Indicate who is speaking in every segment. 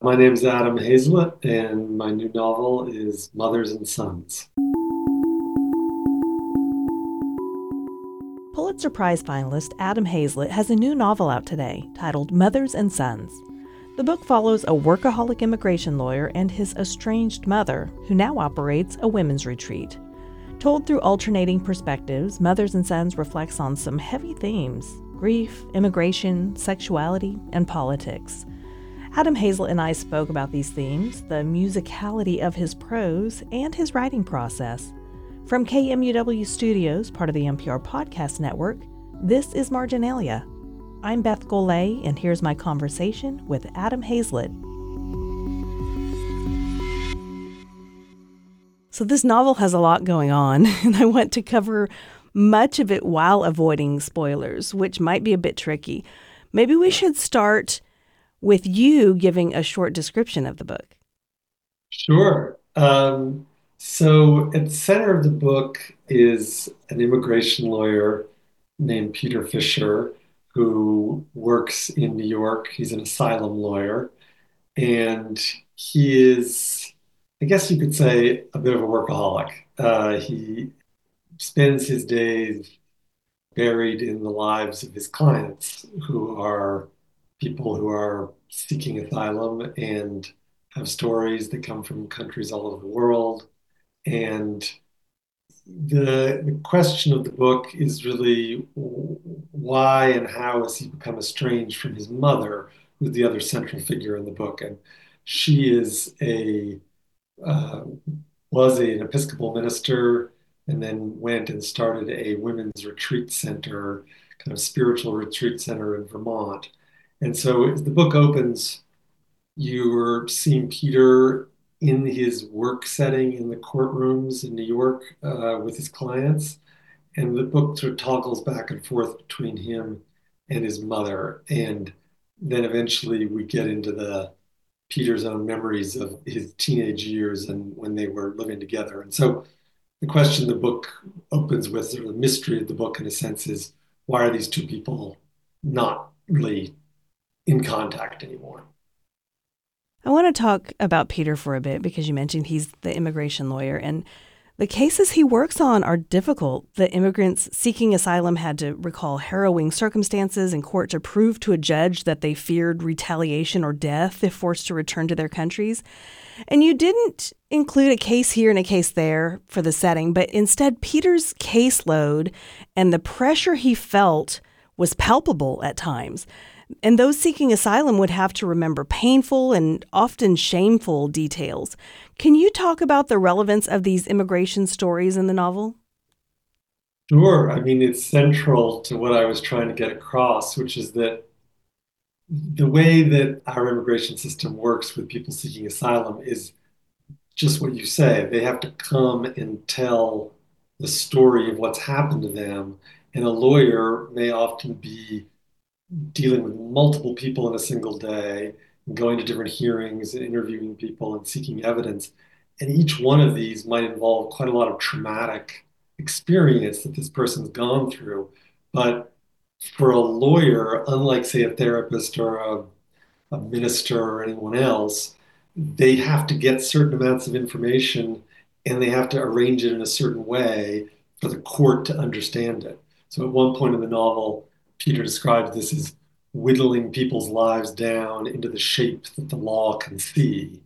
Speaker 1: My name is Adam Hazlett, and my new novel is Mothers and Sons.
Speaker 2: Pulitzer Prize finalist Adam Hazlett has a new novel out today titled Mothers and Sons. The book follows a workaholic immigration lawyer and his estranged mother, who now operates a women's retreat. Told through alternating perspectives, Mothers and Sons reflects on some heavy themes: grief, immigration, sexuality, and politics. Adam Hazlett and I spoke about these themes, the musicality of his prose, and his writing process. From KMUW Studios, part of the NPR Podcast Network, this is Marginalia. I'm Beth Golay, and here's my conversation with Adam Hazlett. So this novel has a lot going on, and I want to cover much of it while avoiding spoilers, which might be a bit tricky. Maybe we should start with you giving a short description of the book.
Speaker 1: Sure. So at the center of the book is an immigration lawyer named Peter Fisher, who works in New York. He's an asylum lawyer, and he is, I guess you could say, a bit of a workaholic. He spends his days buried in the lives of his clients, who are people who are seeking asylum and have stories that come from countries all over the world. And the question of the book is really why and how has he become estranged from his mother, who's the other central figure in the book. And she is a uh, was an Episcopal minister and then went and started a women's retreat center, kind of spiritual retreat center in Vermont. And so as the book opens, you're seeing Peter in his work setting in the courtrooms in New York with his clients. And the book sort of toggles back and forth between him and his mother. And then eventually we get into the Peter's own memories of his teenage years and when they were living together. And so the question the book opens with, sort of the mystery of the book in a sense, is why are these two people not really in contact anymore?
Speaker 2: I want to talk about Peter for a bit because you mentioned he's the immigration lawyer, and the cases he works on are difficult. The immigrants seeking asylum had to recall harrowing circumstances in court to prove to a judge that they feared retaliation or death if forced to return to their countries. And you didn't include a case here and a case there for the setting, but instead Peter's caseload and the pressure he felt was palpable at times. And those seeking asylum would have to remember painful and often shameful details. Can you talk about the relevance of these immigration stories in the novel?
Speaker 1: Sure. I mean, it's central to what I was trying to get across, which is that the way that our immigration system works with people seeking asylum is just what you say. They have to come and tell the story of what's happened to them. And a lawyer may often be dealing with multiple people in a single day, and going to different hearings and interviewing people and seeking evidence. And each one of these might involve quite a lot of traumatic experience that this person's gone through. But for a lawyer, unlike, say, a therapist or a minister or anyone else, they have to get certain amounts of information and they have to arrange it in a certain way for the court to understand it. So at one point in the novel, Peter describes this as whittling people's lives down into the shape that the law can see.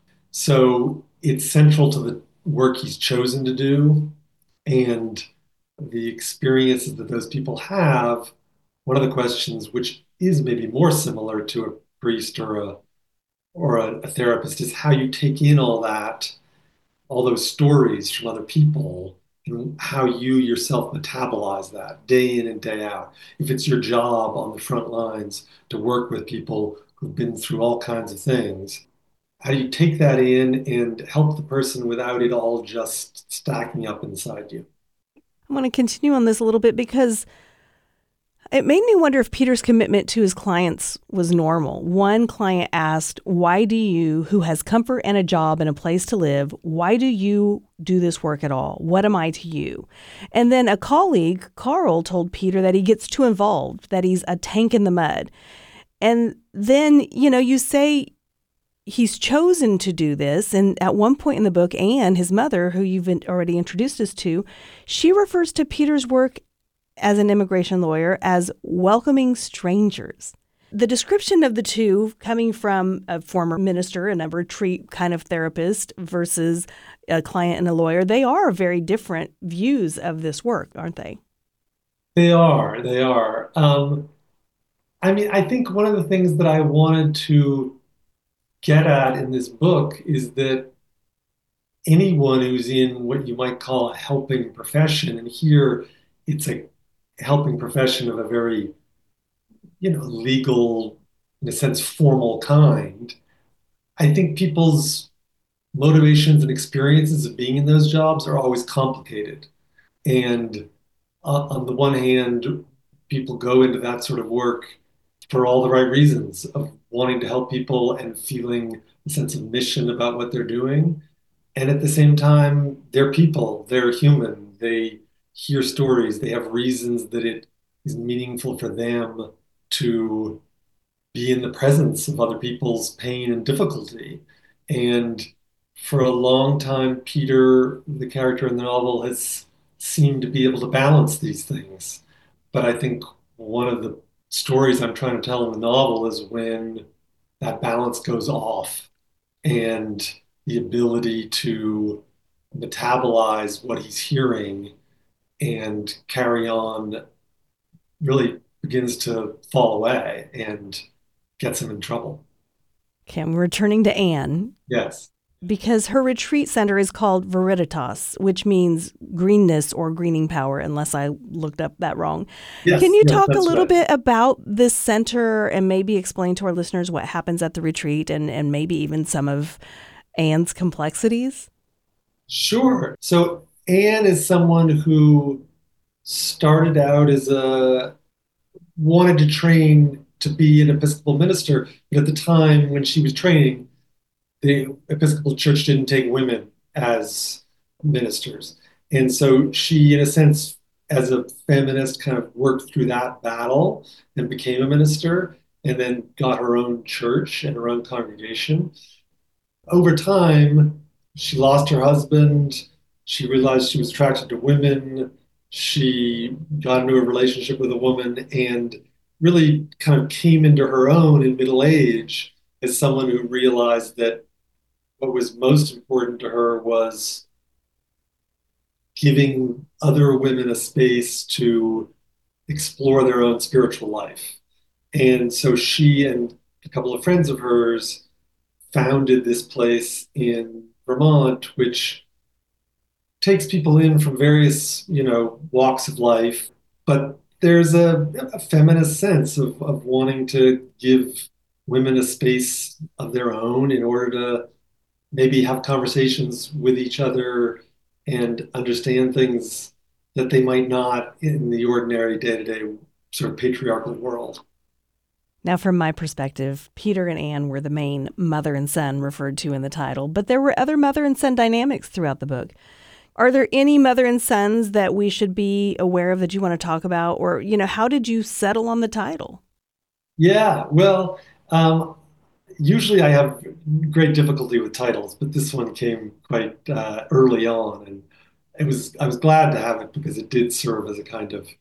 Speaker 1: So it's central to the work he's chosen to do and the experiences that those people have. One of the questions, which is maybe more similar to a priest or a therapist, is how you take in all that, all those stories from other people, and how you yourself metabolize that day in and day out. If it's your job on the front lines to work with people who've been through all kinds of things, how do you take that in and help the person without it all just stacking up inside you?
Speaker 2: I want to continue on this a little bit because it made me wonder if Peter's commitment to his clients was normal. One client asked, "Why do you, who has comfort and a job and a place to live, why do you do this work at all? What am I to you?" And then a colleague, Carl, told Peter that he gets too involved, that he's a tank in the mud. And then, you say he's chosen to do this. And at one point in the book, Anne, his mother, who you've already introduced us to, she refers to Peter's work as an immigration lawyer as welcoming strangers. The description of the two, coming from a former minister and a retreat kind of therapist versus a client and a lawyer, they are very different views of this work, aren't they?
Speaker 1: They are. They are. I mean, I think one of the things that I wanted to get at in this book is that anyone who's in what you might call a helping profession, and here it's a helping profession of a very, legal, in a sense, formal kind. I think people's motivations and experiences of being in those jobs are always complicated. And on the one hand, people go into that sort of work for all the right reasons of wanting to help people and feeling a sense of mission about what they're doing. And at the same time, they're people, they're human, they hear stories, they have reasons that it is meaningful for them to be in the presence of other people's pain and difficulty. And for a long time, Peter, the character in the novel, has seemed to be able to balance these things. But I think one of the stories I'm trying to tell in the novel is when that balance goes off and the ability to metabolize what he's hearing and carry on really begins to fall away and gets him in trouble.
Speaker 2: Okay, I'm returning to Anne
Speaker 1: Yes.
Speaker 2: because her retreat center is called Veritas, which means greenness or greening power, unless I looked up that wrong. Can
Speaker 1: Yes,
Speaker 2: you
Speaker 1: yes,
Speaker 2: talk a
Speaker 1: that's
Speaker 2: little
Speaker 1: right.
Speaker 2: bit about this center and maybe explain to our listeners what happens at the retreat and maybe even some of Anne's complexities?
Speaker 1: Sure. So Anne is someone who started out as a wanted to train to be an Episcopal minister, but at the time when she was training, the Episcopal Church didn't take women as ministers. And so she, in a sense, as a feminist, kind of worked through that battle and became a minister, and then got her own church and her own congregation. Over time, she lost her husband. She realized she was attracted to women. She got into a relationship with a woman and really kind of came into her own in middle age as someone who realized that what was most important to her was giving other women a space to explore their own spiritual life. And so she and a couple of friends of hers founded this place in Vermont, which takes people in from various, walks of life. But there's a feminist sense of wanting to give women a space of their own in order to maybe have conversations with each other and understand things that they might not in the ordinary day-to-day sort of patriarchal world.
Speaker 2: Now, from my perspective, Peter and Anne were the main mother and son referred to in the title, but there were other mother and son dynamics throughout the book. Are there any mother and sons that we should be aware of that you want to talk about? Or, how did you settle on the title?
Speaker 1: Yeah, well, usually I have great difficulty with titles, but this one came quite early on, and I was glad to have it because it did serve as a kind of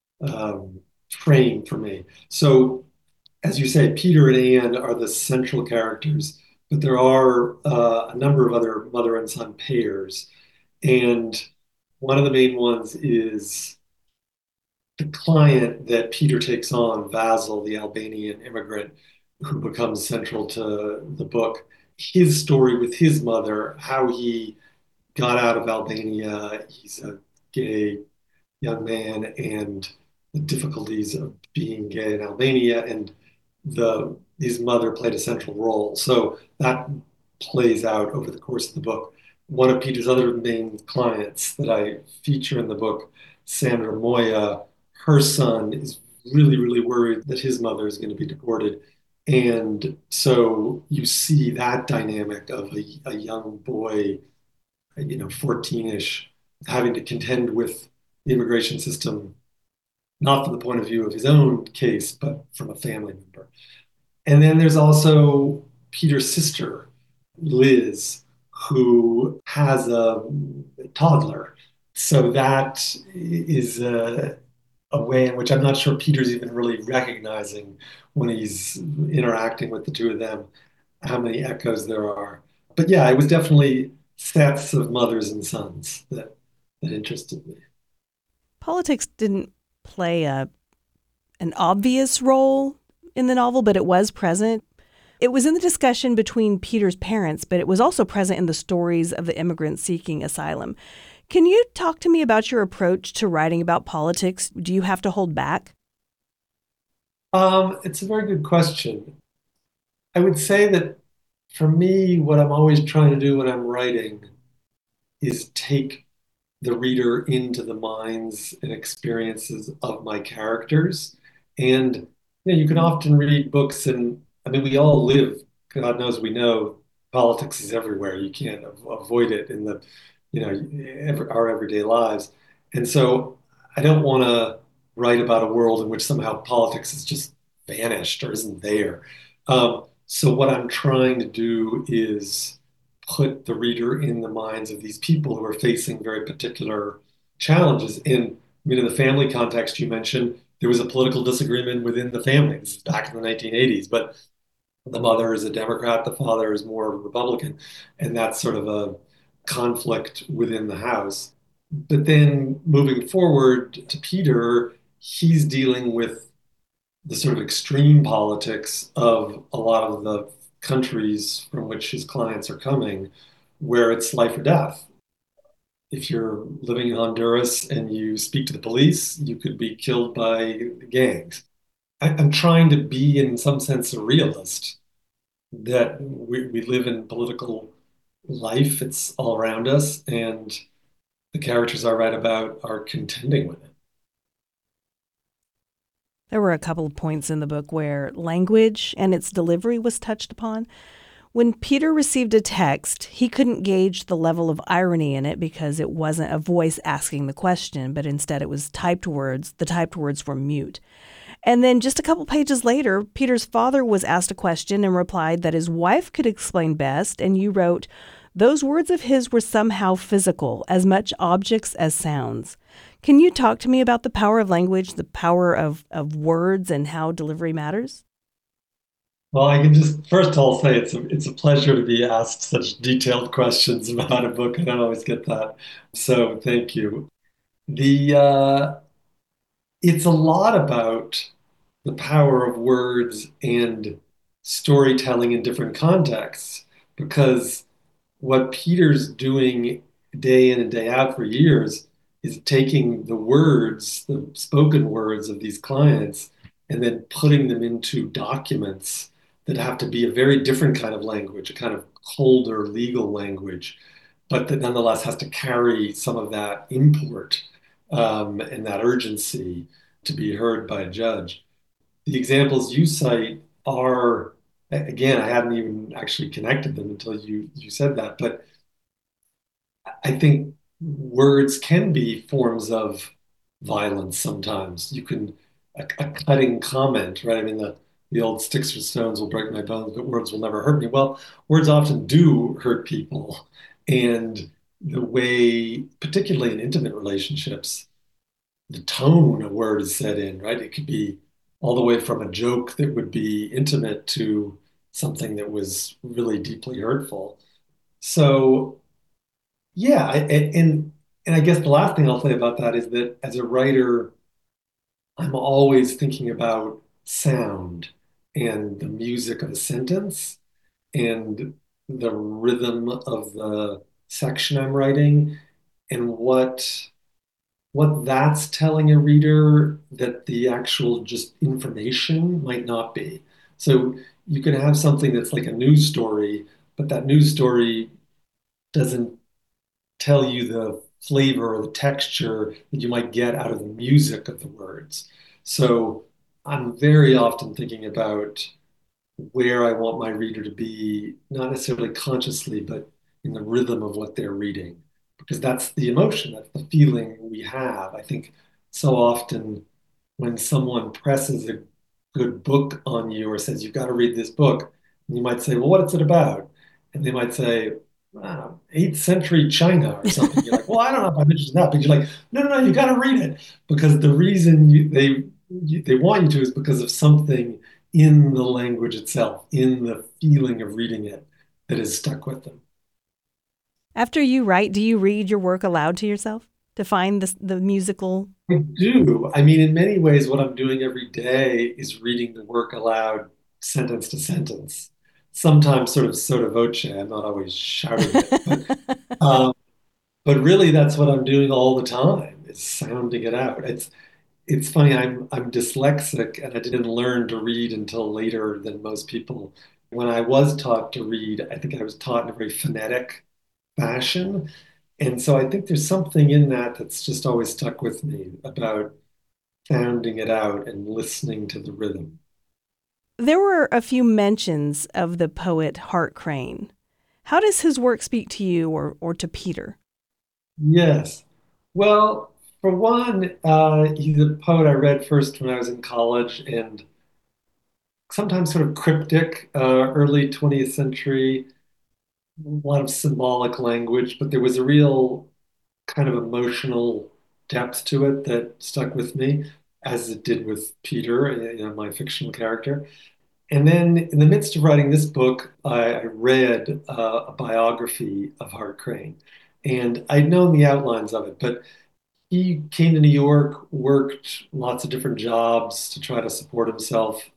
Speaker 1: frame for me. So, as you say, Peter and Anne are the central characters, but there are a number of other mother and son pairs, and one of the main ones is the client that Peter takes on, Vasil, the Albanian immigrant who becomes central to the book. His story with his mother, how he got out of Albania. He's a gay young man, and the difficulties of being gay in Albania, and the his mother played a central role. So that plays out over the course of the book. One of Peter's other main clients that I feature in the book, Sandra Moya, her son is really, really worried that his mother is going to be deported. And so you see that dynamic of a young boy, 14-ish, having to contend with the immigration system, not from the point of view of his own case, but from a family member. And then there's also Peter's sister, Liz, who has a toddler. So that is a way in which I'm not sure Peter's even really recognizing when he's interacting with the two of them how many echoes there are. But yeah, it was definitely sets of mothers and sons that interested me.
Speaker 2: Politics didn't play an obvious role in the novel, but it was present. It was in the discussion between Peter's parents, but it was also present in the stories of the immigrants seeking asylum. Can you talk to me about your approach to writing about politics? Do you have to hold back?
Speaker 1: It's a very good question. I would say that for me, what I'm always trying to do when I'm writing is take the reader into the minds and experiences of my characters. And you can often read books, and I mean, we all live. God knows we know politics is everywhere. You can't avoid it in the, our everyday lives. And so, I don't want to write about a world in which somehow politics is just vanished or isn't there. So, what I'm trying to do is put the reader in the minds of these people who are facing very particular challenges. In the family context you mentioned, there was a political disagreement within the family. This is back in the 1980s, but the mother is a Democrat, the father is more Republican, and that's sort of a conflict within the house. But then moving forward to Peter, he's dealing with the sort of extreme politics of a lot of the countries from which his clients are coming, where it's life or death. If you're living in Honduras and you speak to the police, you could be killed by gangs. I'm trying to be, in some sense, a realist that we live in political life, it's all around us, and the characters I write about are contending with it.
Speaker 2: There were a couple of points in the book where language and its delivery was touched upon. When Peter received a text, he couldn't gauge the level of irony in it because it wasn't a voice asking the question, but instead it was typed words. The typed words were mute. And then just a couple pages later, Peter's father was asked a question and replied that his wife could explain best. And you wrote, those words of his were somehow physical, as much objects as sounds. Can you talk to me about the power of language, the power of words, and how delivery matters?
Speaker 1: Well, I can just first of all say it's a pleasure to be asked such detailed questions about a book. I don't always get that, so thank you. The It's a lot about the power of words and storytelling in different contexts because what Peter's doing day in and day out for years is taking the words, the spoken words of these clients, and then putting them into documents that have to be a very different kind of language, a kind of colder legal language, but that nonetheless has to carry some of that import and that urgency to be heard by a judge. The examples you cite are, again, I hadn't even actually connected them until you said that, but I think words can be forms of violence sometimes. You can, a cutting comment, right? I mean, the old sticks or stones will break my bones, but words will never hurt me. Well, words often do hurt people. And the way, particularly in intimate relationships, the tone a word is said in, right? It could be all the way from a joke that would be intimate to something that was really deeply hurtful. So yeah, and I guess the last thing I'll say about that is that as a writer, I'm always thinking about sound and the music of a sentence and the rhythm of the section I'm writing and what that's telling a reader that the actual just information might not be. So you can have something that's like a news story, but that news story doesn't tell you the flavor or the texture that you might get out of the music of the words. So I'm very often thinking about where I want my reader to be, not necessarily consciously, but in the rhythm of what they're reading, because that's the emotion, that's the feeling we have. I think so often when someone presses a good book on you or says, you've got to read this book, And you might say, well, what is it about? And they might say, I don't know, 8th century China or something. You're like, well, I don't know if I'm interested in that. But you're like, no, no, no, you got to read it because the reason they want you to is because of something in the language itself, in the feeling of reading it that is stuck with them.
Speaker 2: After you write, do you read your work aloud to yourself to find the musical?
Speaker 1: I do. I mean, in many ways, what I'm doing every day is reading the work aloud, sentence to sentence. Sometimes sort of voce. I'm not always shouting it, um, but really, that's what I'm doing all the time is sounding it out. It's funny. I'm dyslexic, and I didn't learn to read until later than most people. When I was taught to read, I think I was taught in a very phonetic fashion. And so I think there's something in that that's just always stuck with me about sounding it out and listening to the rhythm.
Speaker 2: There were a few mentions of the poet Hart Crane. How does his work speak to you or to Peter?
Speaker 1: Yes. Well, for one, he's a poet I read first when I was in college and sometimes sort of cryptic, early 20th century, a lot of symbolic language, but there was a real kind of emotional depth to it that stuck with me, as it did with Peter, my fictional character. And then in the midst of writing this book, I read a biography of Hart Crane. And I'd known the outlines of it, but he came to New York, worked lots of different jobs to try to support himself,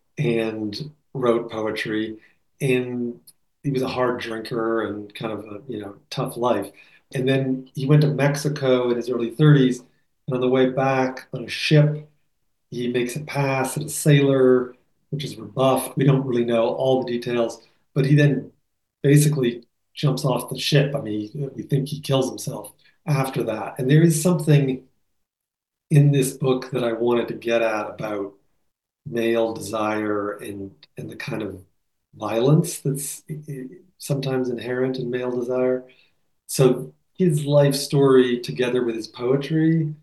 Speaker 1: and wrote poetry. And he was a hard drinker and kind of a, tough life. And then he went to Mexico in his early 30s. And on the way back on a ship, he makes a pass at a sailor, which is rebuffed. We don't really know all the details, but he then basically jumps off the ship. I mean, we think he kills himself after that. And there is something in this book that I wanted to get at about male desire and the kind of violence that's sometimes inherent in male desire. So his life story together with his poetry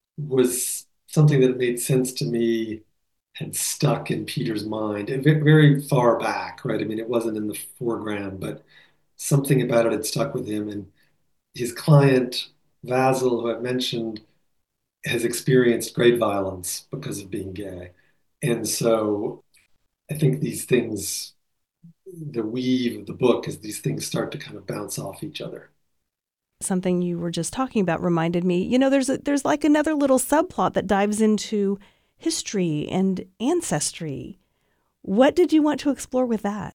Speaker 1: was something that made sense to me and stuck in Peter's mind and very far back, right? I mean, it wasn't in the foreground, but something about it had stuck with him. And his client, Vasil, who I mentioned, has experienced great violence because of being gay. And so I think these things, the weave of the book is these things start to kind of bounce off each other.
Speaker 2: Something you were just talking about reminded me, there's like another little subplot that dives into history and ancestry. What did you want to explore with that?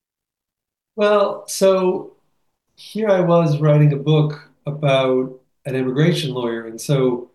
Speaker 1: Well, so here I was writing a book about an immigration lawyer. And so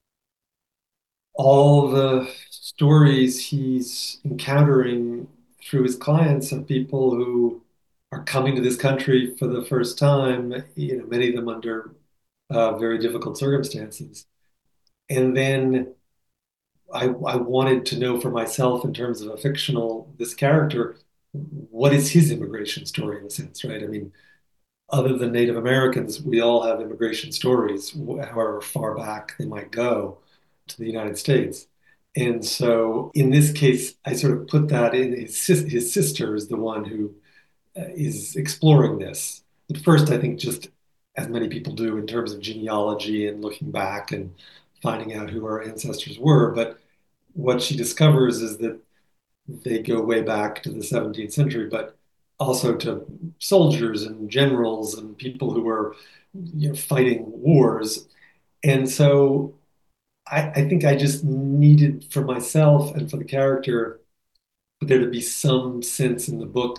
Speaker 1: all the stories he's encountering through his clients of people who are coming to this country for the first time, many of them under very difficult circumstances. And then I wanted to know for myself, in terms of a fictional, this character, what is his immigration story in a sense, right? I mean, other than Native Americans, we all have immigration stories, however far back they might go to the United States. And so in this case, I sort of put that in his sister is the one who is exploring this. At first, I think just as many people do in terms of genealogy and looking back and finding out who our ancestors were. But what she discovers is that they go way back to the 17th century, but also to soldiers and generals and people who were, fighting wars. And so I think I just needed for myself and for the character for there to be some sense in the book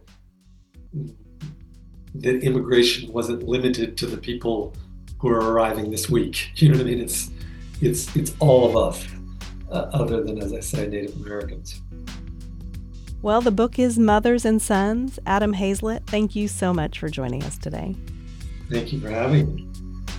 Speaker 1: that immigration wasn't limited to the people who are arriving this week. You know what I mean? It's all of us, other than, as I say, Native Americans.
Speaker 2: Well, the book is Mothers and Sons. Adam Hazlett, thank you so much for joining us today.
Speaker 1: Thank you for having me.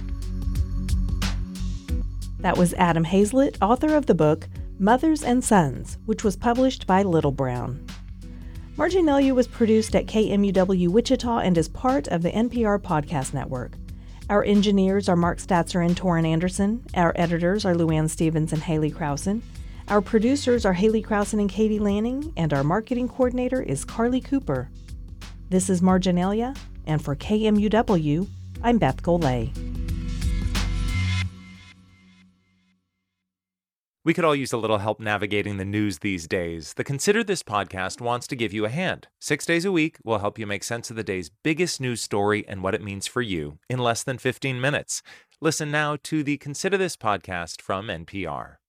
Speaker 2: That was Adam Hazlett, author of the book Mothers and Sons, which was published by Little Brown. Marginalia was produced at KMUW Wichita and is part of the NPR Podcast Network. Our engineers are Mark Statzer and Torin Anderson. Our editors are Luann Stevens and Haley Krausen. Our producers are Haley Krausen and Katie Lanning, and our marketing coordinator is Carly Cooper. This is Marginalia, and for KMUW, I'm Beth Golay.
Speaker 3: We could all use a little help navigating the news these days. The Consider This podcast wants to give you a hand. 6 days a week, we'll help you make sense of the day's biggest news story and what it means for you in less than 15 minutes. Listen now to the Consider This podcast from NPR.